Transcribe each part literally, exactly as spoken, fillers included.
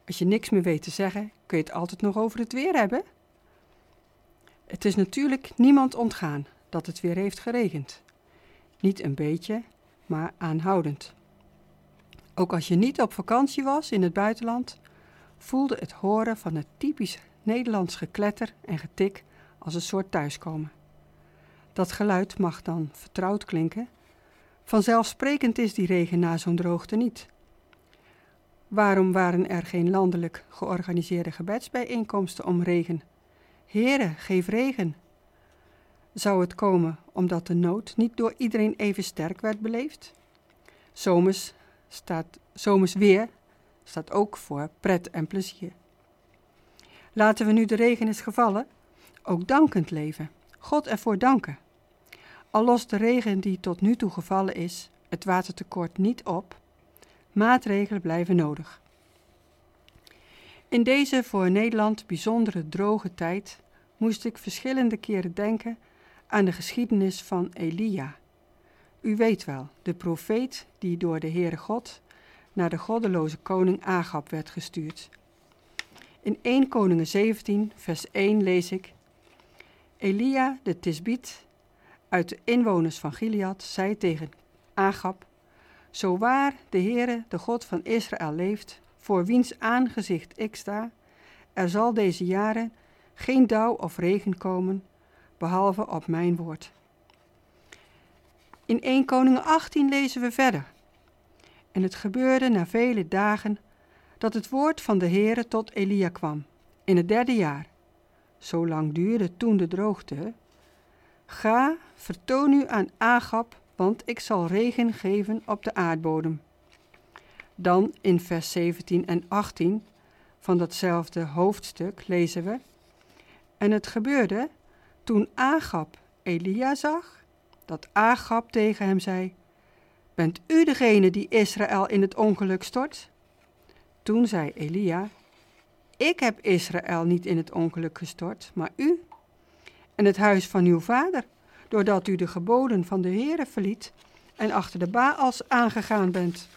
Als je niks meer weet te zeggen, kun je het altijd nog over het weer hebben. Het is natuurlijk niemand ontgaan dat het weer heeft geregend. Niet een beetje, maar aanhoudend. Ook als je niet op vakantie was in het buitenland, voelde het horen van het typisch Nederlands gekletter en getik als een soort thuiskomen. Dat geluid mag dan vertrouwd klinken. Vanzelfsprekend is die regen na zo'n droogte niet. Waarom waren er geen landelijk georganiseerde gebedsbijeenkomsten om regen? Heere, geef regen. Zou het komen omdat de nood niet door iedereen even sterk werd beleefd? Zomers, staat, zomers weer staat ook voor pret en plezier. Laten we nu de regen is gevallen, ook dankend leven, God ervoor danken. Al lost de regen die tot nu toe gevallen is, het watertekort niet op, maatregelen blijven nodig. In deze voor Nederland bijzondere droge tijd moest ik verschillende keren denken aan de geschiedenis van Elia. U weet wel, de profeet die door de Heere God naar de goddeloze koning Agab werd gestuurd. In eerste Koningen zeventien, vers één lees ik: Elia de Tisbiet uit de inwoners van Gilead zei tegen Agab: Zo waar de Heere, de God van Israël leeft, voor wiens aangezicht ik sta, er zal deze jaren geen dauw of regen komen, behalve op mijn woord. In eerste Koningen achttien lezen we verder. En het gebeurde na vele dagen dat het woord van de Heere tot Elia kwam, in het derde jaar. Zo lang duurde toen de droogte. Ga, vertoon u aan Agab, want ik zal regen geven op de aardbodem. Dan in vers zeventien en achttien van datzelfde hoofdstuk lezen we: En het gebeurde toen Agab Elia zag, dat Agab tegen hem zei: Bent u degene die Israël in het ongeluk stort? Toen zei Elia: Ik heb Israël niet in het ongeluk gestort, maar u en het huis van uw vader, doordat u de geboden van de Heere verliet en achter de Baals aangegaan bent.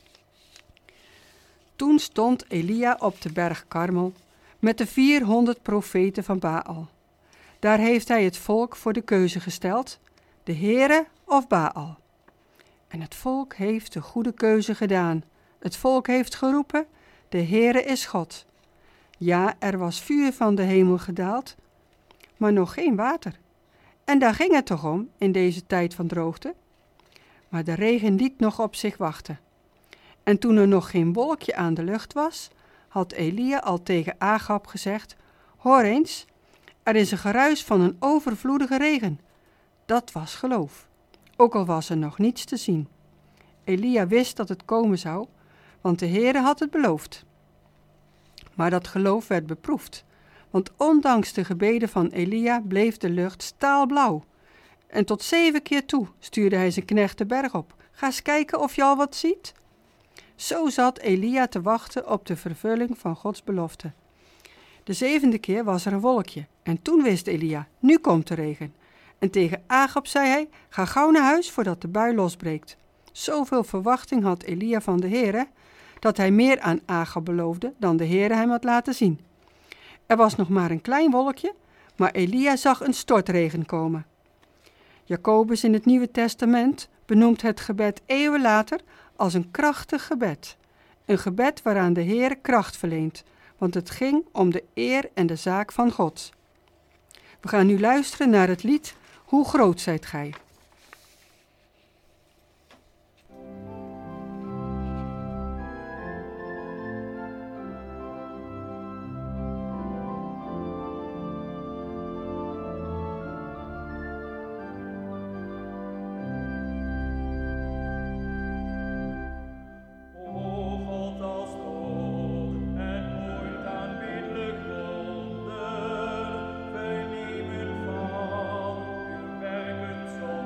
Toen stond Elia op de berg Karmel met de vierhonderd profeten van Baal. Daar heeft hij het volk voor de keuze gesteld, de Heere of Baal. En het volk heeft de goede keuze gedaan. Het volk heeft geroepen: de Heere is God. Ja, er was vuur van de hemel gedaald, maar nog geen water. En daar ging het toch om in deze tijd van droogte? Maar de regen liet nog op zich wachten. En toen er nog geen wolkje aan de lucht was, had Elia al tegen Agab gezegd: Hoor eens, er is een geruis van een overvloedige regen. Dat was geloof, ook al was er nog niets te zien. Elia wist dat het komen zou, want de Heere had het beloofd. Maar dat geloof werd beproefd, want ondanks de gebeden van Elia bleef de lucht staalblauw. En tot zeven keer toe stuurde hij zijn knecht de berg op. Ga eens kijken of je al wat ziet. Zo zat Elia te wachten op de vervulling van Gods belofte. De zevende keer was er een wolkje en toen wist Elia: nu komt de regen. En tegen Agab zei hij: ga gauw naar huis voordat de bui losbreekt. Zoveel verwachting had Elia van de Heere, dat hij meer aan Agab beloofde dan de Heere hem had laten zien. Er was nog maar een klein wolkje, maar Elia zag een stortregen komen. Jacobus in het Nieuwe Testament benoemt het gebed eeuwen later als een krachtig gebed. Een gebed waaraan de Heere kracht verleent, want het ging om de eer en de zaak van God. We gaan nu luisteren naar het lied Hoe groot zijt gij. Zo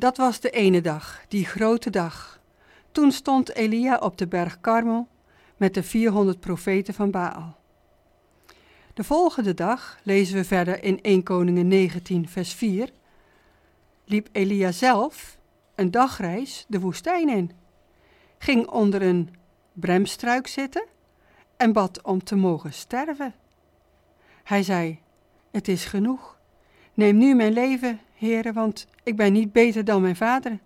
Dat was de ene dag, die grote dag. Toen stond Elia op de berg Karmel met de vierhonderd profeten van Baal. De volgende dag, lezen we verder in Eerste Koningen negentien vers vier, liep Elia zelf een dagreis de woestijn in, ging onder een bremstruik zitten en bad om te mogen sterven. Hij zei, het is genoeg. Neem nu mijn leven, Heere, want ik ben niet beter dan mijn vader.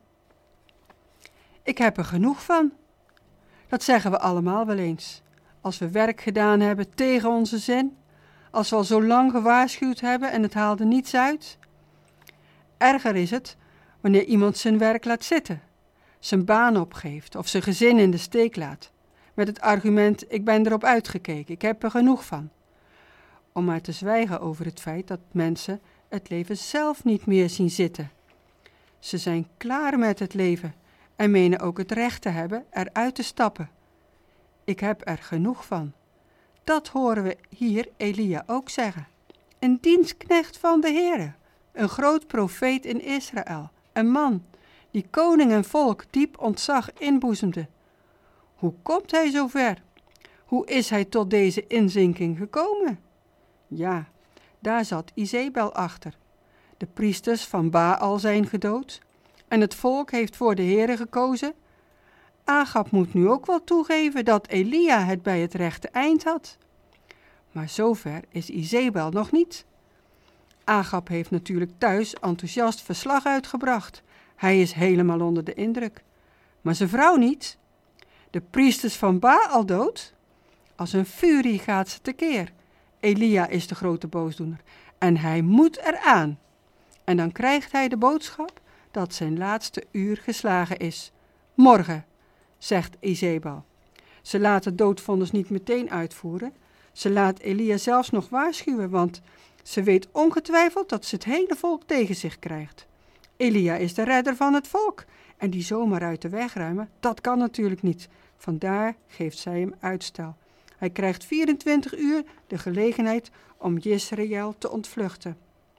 Ik heb er genoeg van. Dat zeggen we allemaal wel eens. Als we werk gedaan hebben tegen onze zin, als we al zo lang gewaarschuwd hebben en het haalde niets uit. Erger is het wanneer iemand zijn werk laat zitten, zijn baan opgeeft of zijn gezin in de steek laat, met het argument, ik ben erop uitgekeken, ik heb er genoeg van. Om maar te zwijgen over het feit dat mensen het leven zelf niet meer zien zitten. Ze zijn klaar met het leven en menen ook het recht te hebben eruit te stappen. Ik heb er genoeg van. Dat horen we hier Elia ook zeggen. Een dienstknecht van de Heere, een groot profeet in Israël, een man die koning en volk diep ontzag inboezemde. Hoe komt hij zo ver? Hoe is hij tot deze inzinking gekomen? Ja, daar zat Izebel achter. De priesters van Baal zijn gedood en het volk heeft voor de Heere gekozen. Agab moet nu ook wel toegeven dat Elia het bij het rechte eind had. Maar zover is Izebel nog niet. Agab heeft natuurlijk thuis enthousiast verslag uitgebracht. Hij is helemaal onder de indruk. Maar zijn vrouw niet. De priesters van Baal dood? Als een furie gaat ze tekeer. Elia is de grote boosdoener en hij moet eraan. En dan krijgt hij de boodschap dat zijn laatste uur geslagen is. Morgen, zegt Izebel. Ze laat het doodvonnis niet meteen uitvoeren. Ze laat Elia zelfs nog waarschuwen, want ze weet ongetwijfeld dat ze het hele volk tegen zich krijgt. Elia is de redder van het volk en die zomaar uit de weg ruimen, dat kan natuurlijk niet. Vandaar geeft zij hem uitstel. Hij krijgt vierentwintig uur de gelegenheid om Jezreel te ontvluchten.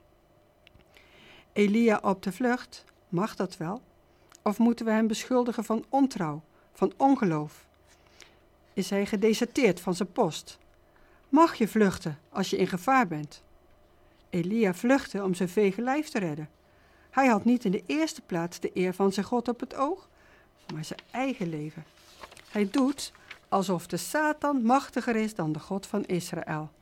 Elia op de vlucht, mag dat wel? Of moeten we hem beschuldigen van ontrouw, van ongeloof? Is hij gedeserteerd van zijn post? Mag je vluchten als je in gevaar bent? Elia vluchtte om zijn vege lijf te redden. Hij had niet in de eerste plaats de eer van zijn God op het oog, maar zijn eigen leven. Hij doet alsof de Satan machtiger is dan de God van Israël.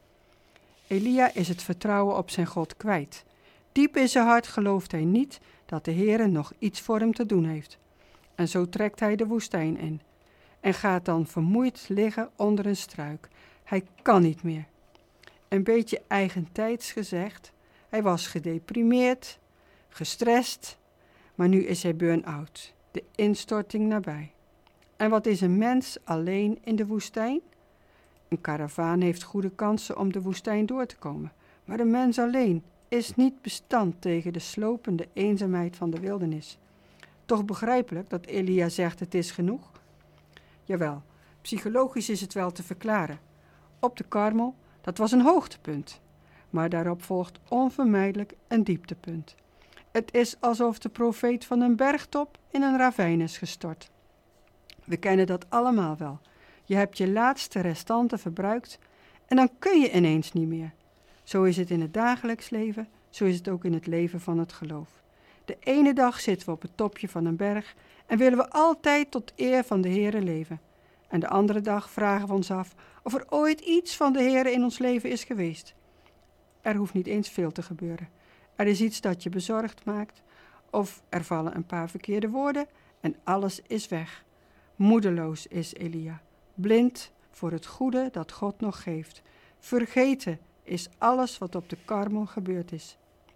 Elia is het vertrouwen op zijn God kwijt. Diep in zijn hart gelooft hij niet dat de Heere nog iets voor hem te doen heeft. En zo trekt hij de woestijn in en gaat dan vermoeid liggen onder een struik. Hij kan niet meer. Een beetje eigentijds gezegd, hij was gedeprimeerd, gestrest, maar nu is hij burn-out, de instorting nabij. En wat is een mens alleen in de woestijn? Een karavaan heeft goede kansen om de woestijn door te komen, maar een mens alleen is niet bestand tegen de slopende eenzaamheid van de wildernis. Toch begrijpelijk dat Elia zegt het is genoeg? Jawel, psychologisch is het wel te verklaren. Op de Karmel, dat was een hoogtepunt, maar daarop volgt onvermijdelijk een dieptepunt. Het is alsof de profeet van een bergtop in een ravijn is gestort. We kennen dat allemaal wel. Je hebt je laatste restanten verbruikt en dan kun je ineens niet meer. Zo is het in het dagelijks leven, zo is het ook in het leven van het geloof. De ene dag zitten we op het topje van een berg en willen we altijd tot eer van de Heere leven. En de andere dag vragen we ons af of er ooit iets van de Heere in ons leven is geweest. Er hoeft niet eens veel te gebeuren. Er is iets dat je bezorgd maakt, of er vallen een paar verkeerde woorden en alles is weg. Moedeloos is Elia, blind voor het goede dat God nog geeft. Vergeten is alles wat op de Karmel gebeurd is.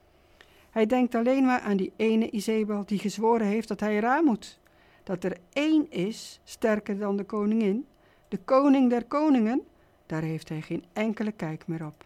Hij denkt alleen maar aan die ene Izebel die gezworen heeft dat hij eraan moet. Dat er één is, sterker dan de koningin, de koning der koningen, daar heeft hij geen enkele kijk meer op.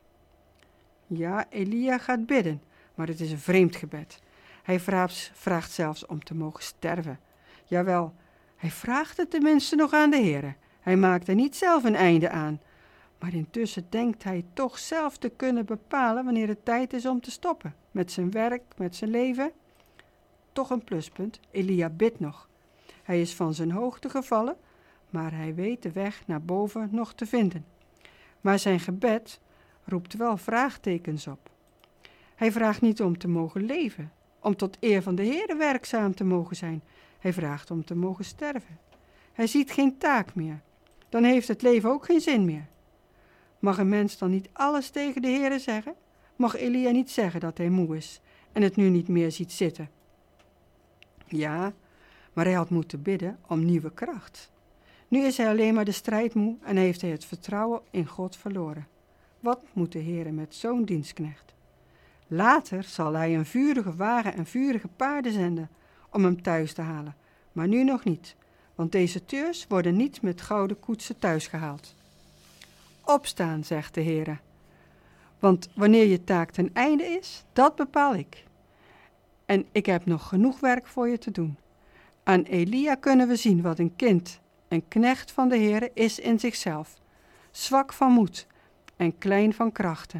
Ja, Elia gaat bidden, maar het is een vreemd gebed. Hij vraagt, vraagt zelfs om te mogen sterven. Jawel, hij vraagt het tenminste nog aan de Heere. Hij maakt er niet zelf een einde aan. Maar intussen denkt hij toch zelf te kunnen bepalen wanneer het tijd is om te stoppen. Met zijn werk, met zijn leven. toch een pluspunt. Elia bidt nog. Hij is van zijn hoogte gevallen, maar hij weet de weg naar boven nog te vinden. Maar zijn gebed roept wel vraagtekens op. Hij vraagt niet om te mogen leven, om tot eer van de Heere werkzaam te mogen zijn. Hij vraagt om te mogen sterven. Hij ziet geen taak meer. Dan heeft het leven ook geen zin meer. Mag een mens dan niet alles tegen de Heere zeggen? Mag Elia niet zeggen dat hij moe is en het nu niet meer ziet zitten? Ja, maar hij had moeten bidden om nieuwe kracht. Nu is hij alleen maar de strijd moe en heeft hij het vertrouwen in God verloren. Wat moet de Heere met zo'n dienstknecht? Later zal hij een vurige wagen en vurige paarden zenden om hem thuis te halen, maar nu nog niet, want deserteurs worden niet met gouden koetsen thuis gehaald. Opstaan, zegt de Heere, want wanneer je taak ten einde is, dat bepaal ik. En ik heb nog genoeg werk voor je te doen. Aan Elia kunnen we zien wat een kind, een knecht van de Heere, is in zichzelf, zwak van moed en klein van krachten.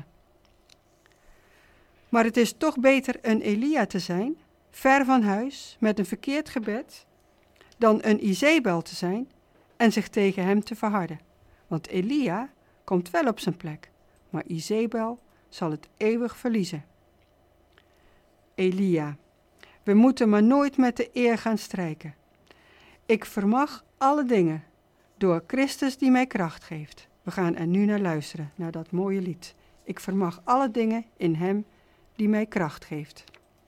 Maar het is toch beter een Elia te zijn, ver van huis, met een verkeerd gebed, dan een Izebel te zijn en zich tegen hem te verharden. Want Elia komt wel op zijn plek, maar Izebel zal het eeuwig verliezen. Elia, we moeten maar nooit met de eer gaan strijken. Ik vermag alle dingen door Christus die mij kracht geeft. We gaan er nu naar luisteren, naar dat mooie lied. Ik vermag alle dingen in hem die mij kracht geeft.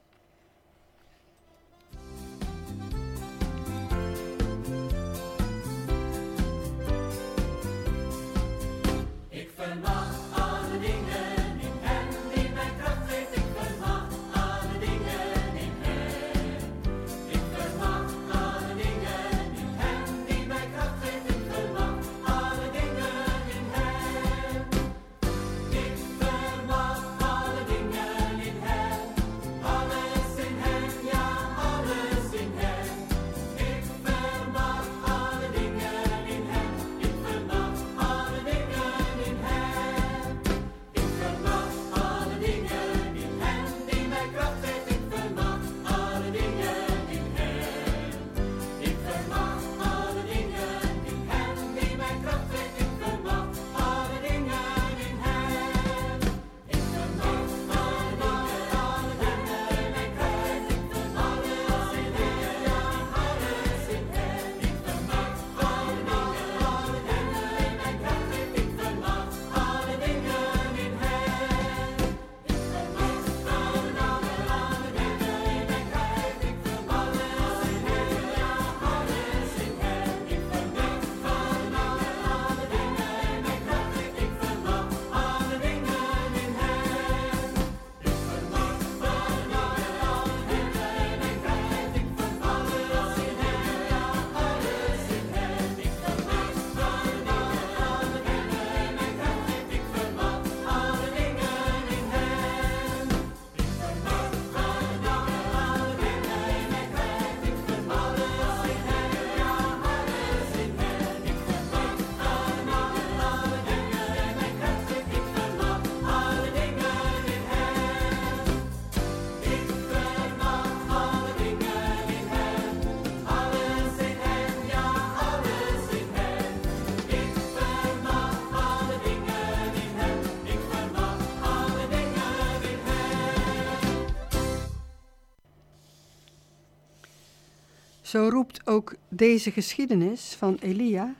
Zo roept ook deze geschiedenis van Elia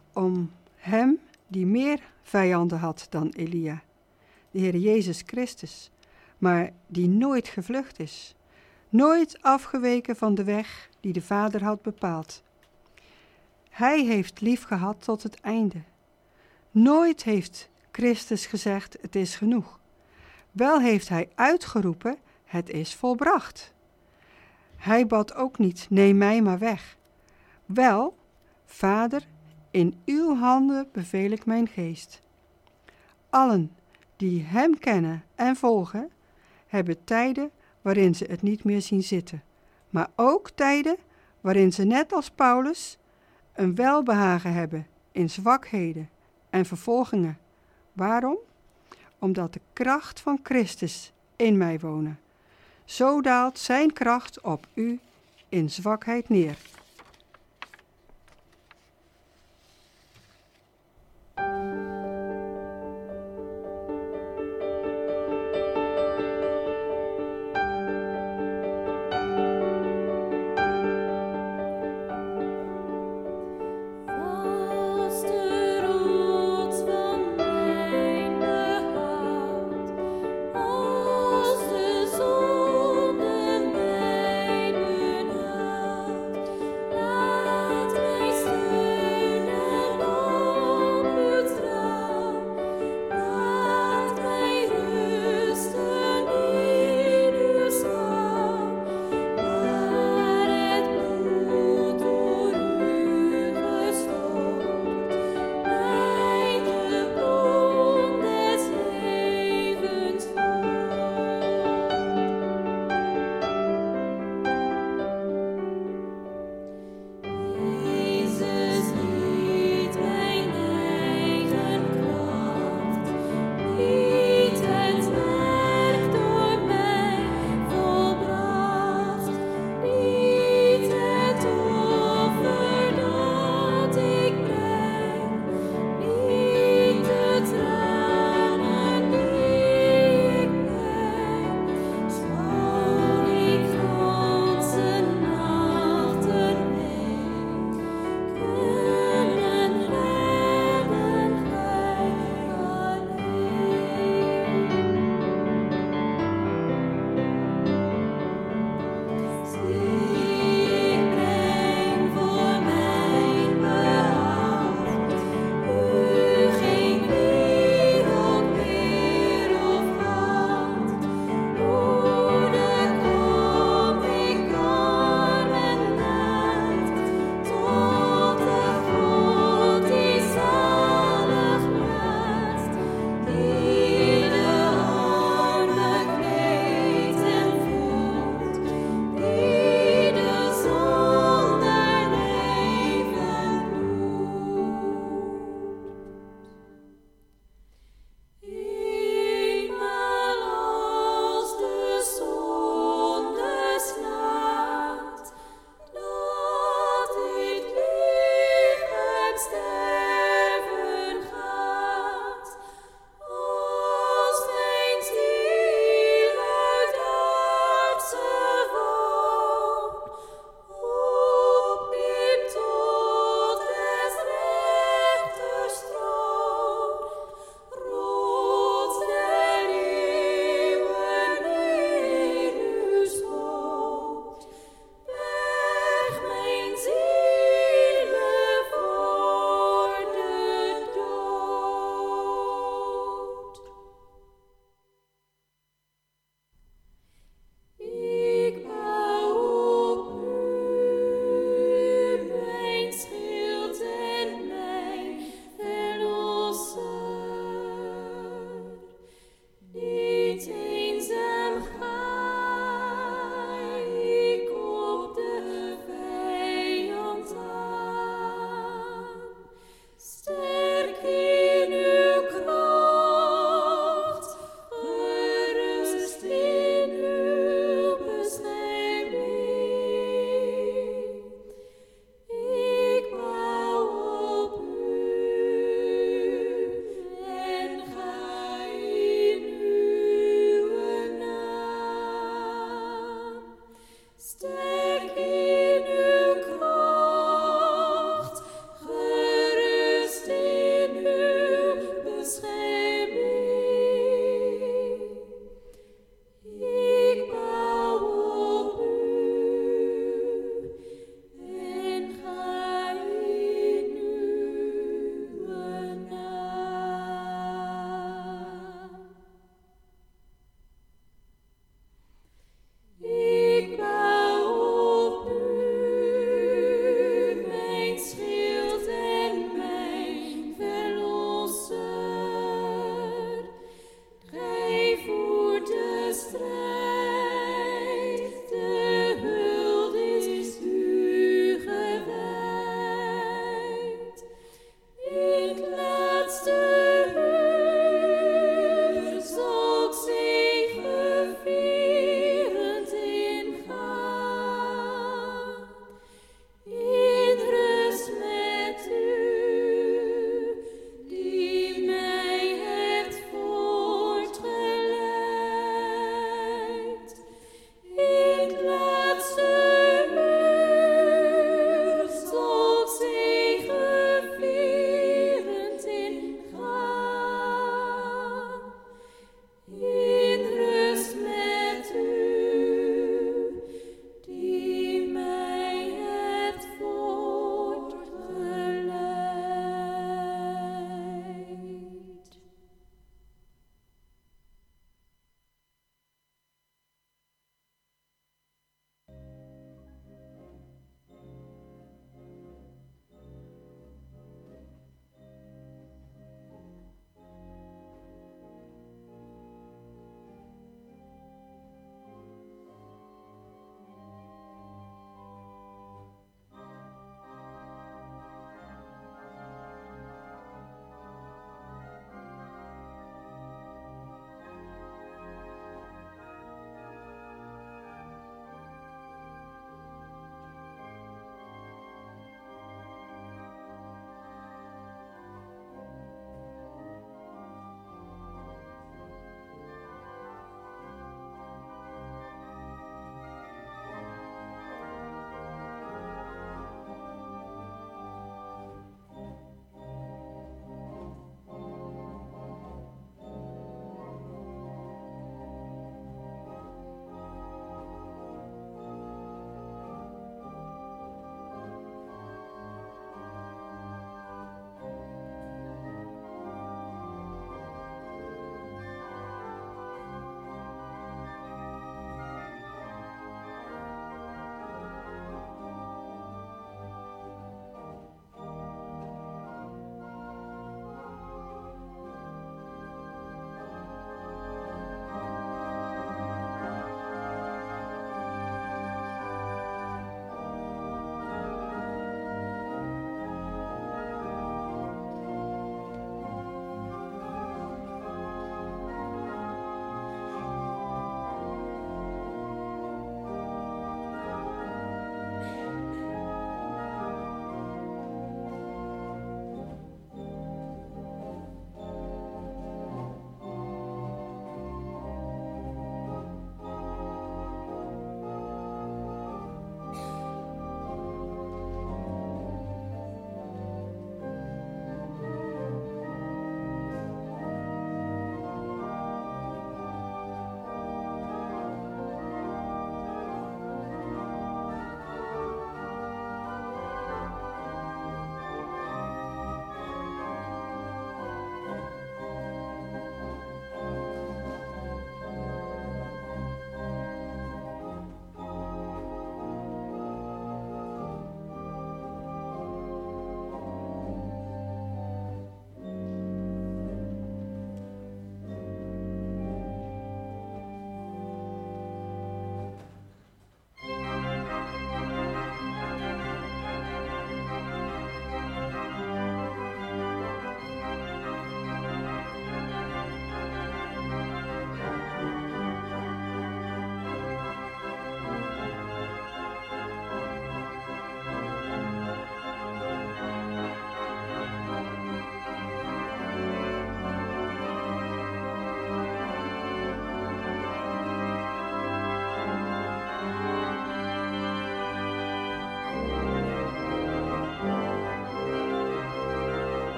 om hem die meer vijanden had dan Elia, de Heer Jezus Christus, maar die nooit gevlucht is, nooit afgeweken van de weg die de Vader had bepaald. Hij heeft lief gehad tot het einde. Nooit heeft Christus gezegd, het is genoeg. Wel heeft hij uitgeroepen, het is volbracht. Hij bad ook niet, neem mij maar weg. Wel, Vader, in uw handen beveel ik mijn geest. Allen die hem kennen en volgen, hebben tijden waarin ze het niet meer zien zitten, maar ook tijden waarin ze net als Paulus een welbehagen hebben in zwakheden en vervolgingen. Waarom? Omdat de kracht van Christus in mij wonen. Zo daalt zijn kracht op u in zwakheid neer.